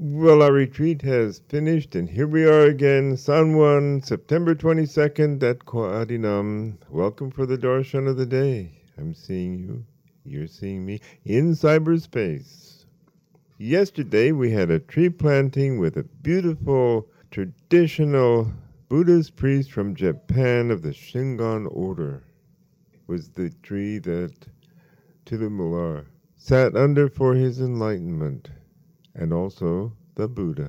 Well, our retreat has finished, and here we are again, San Juan, September 22nd at Ko'adinam. Welcome for the darshan of the day. I'm seeing you, you're seeing me, in cyberspace. Yesterday, we had a tree planting with a beautiful, traditional Buddhist priest from Japan of the Shingon order. It was the tree that Tirumalar sat under for his enlightenment, and also the Buddha.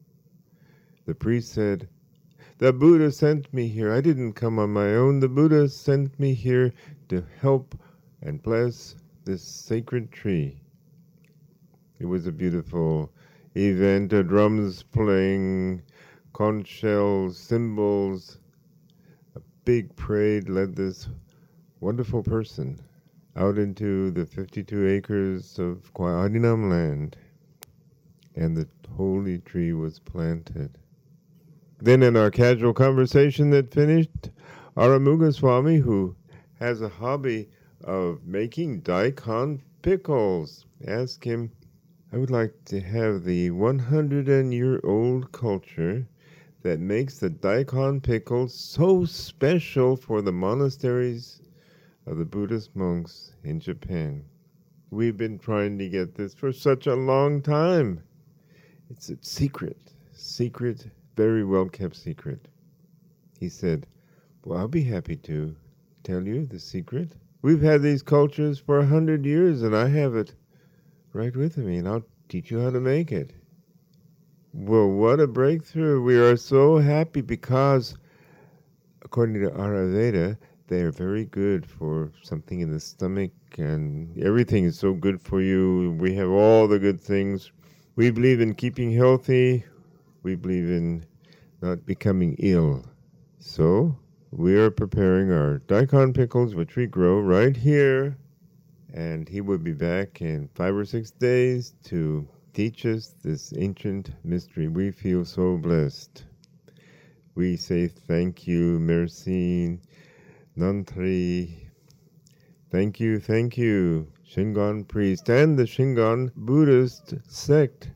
The priest said, "The Buddha sent me here. I didn't come on my own. The Buddha sent me here to help and bless this sacred tree." It was a beautiful event, drums playing, conch shells, cymbals. A big parade led this wonderful person out into the 52 acres of Ko'adinam land, and the holy tree was planted. Then in our casual conversation that finished, Aramuga Swami, who has a hobby of making daikon pickles, asked him, "I would like to have the 100-year-old culture that makes the daikon pickles so special for the monasteries of the Buddhist monks in Japan. We've been trying to get this for such a long time. It's a secret, very well-kept secret." He said, "Well, I'll be happy to tell you the secret. We've had these cultures for 100 years, and I have it right with me, and I'll teach you how to make it." Well, what a breakthrough. We are so happy because, according to Ayurveda, they are very good for something in the stomach, and everything is so good for you. We have all the good things. We believe in keeping healthy. We believe in not becoming ill. So we are preparing our daikon pickles, which we grow right here. And he will be back in 5 or 6 days to teach us this ancient mystery. We feel so blessed. We say thank you, merci, nantri. Thank you, Shingon priest. And the Shingon Buddhist sect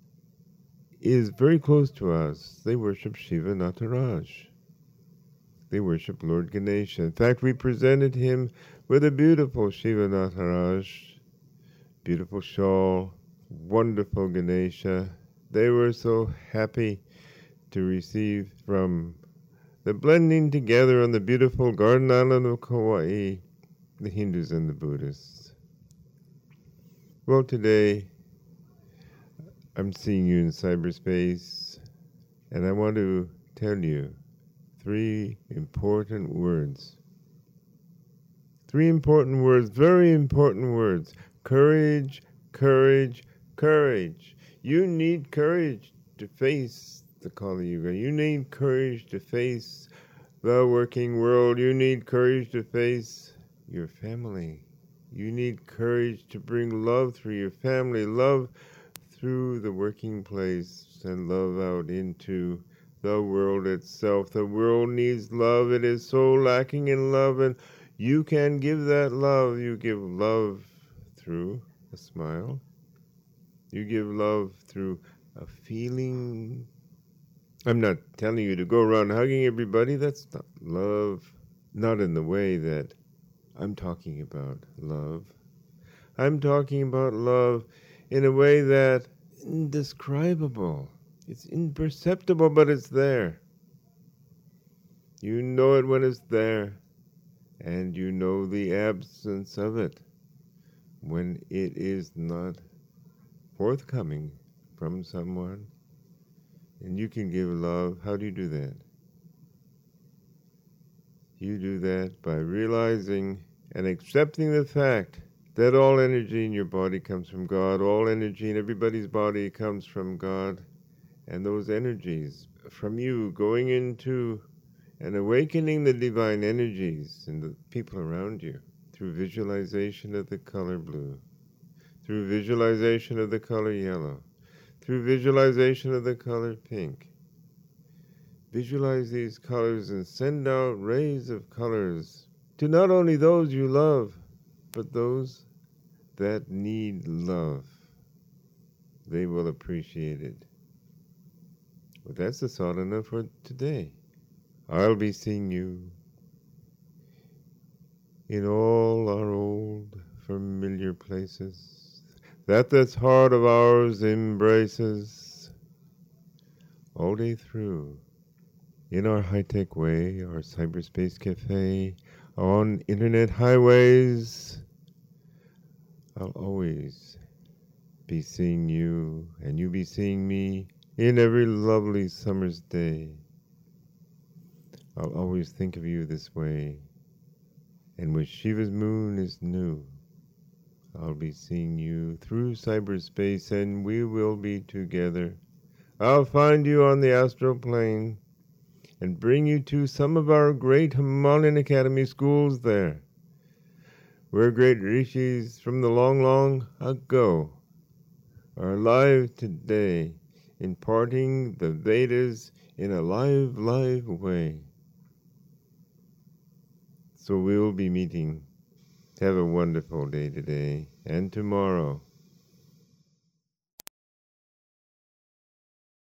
is very close to us. They worship Shiva Nataraj. They worship Lord Ganesha. In fact, we presented him with a beautiful Shiva Nataraj, beautiful shawl, wonderful Ganesha. They were so happy to receive from the blending together on the beautiful garden island of Kauai, the Hindus and the Buddhists. Well, today I'm seeing you in cyberspace, and I want to tell you 3 important words. 3 important words, very important words. Courage, courage, courage. You need courage to face the Kali Yuga. You need courage to face the working world. You need courage to face your family. You need courage to bring love through your family, love through the working place, and love out into the world itself. The world needs love. It is so lacking in love, and you can give that love. You give love through a smile. You give love through a feeling. I'm not telling you to go around hugging everybody. That's not love. Not in the way that I'm talking about love. I'm talking about love in a way that is indescribable. It's imperceptible, but it's there. You know it when it's there, and you know the absence of it when it is not forthcoming from someone. And you can give love. How do you do that? You do that by realizing and accepting the fact that all energy in your body comes from God. All energy in everybody's body comes from God. And those energies from you going into and awakening the divine energies in the people around you through visualization of the color blue, through visualization of the color yellow, through visualization of the color pink. Visualize these colors and send out rays of colors to not only those you love, but those that need love. they will appreciate it. Well, that's the sadhana for today. I'll be seeing you in all our old familiar places that this heart of ours embraces all day through. In our high-tech way, our cyberspace cafe, on internet highways, I'll always be seeing you, and you be seeing me in every lovely summer's day. I'll always think of you this way, and when Shiva's moon is new, I'll be seeing you through cyberspace, and we will be together. I'll find you on the astral plane and bring you to some of our great Himalayan Academy schools there, where great rishis from the long, long ago are alive today, imparting the Vedas in a live way. So we will be meeting. Have a wonderful day today and tomorrow.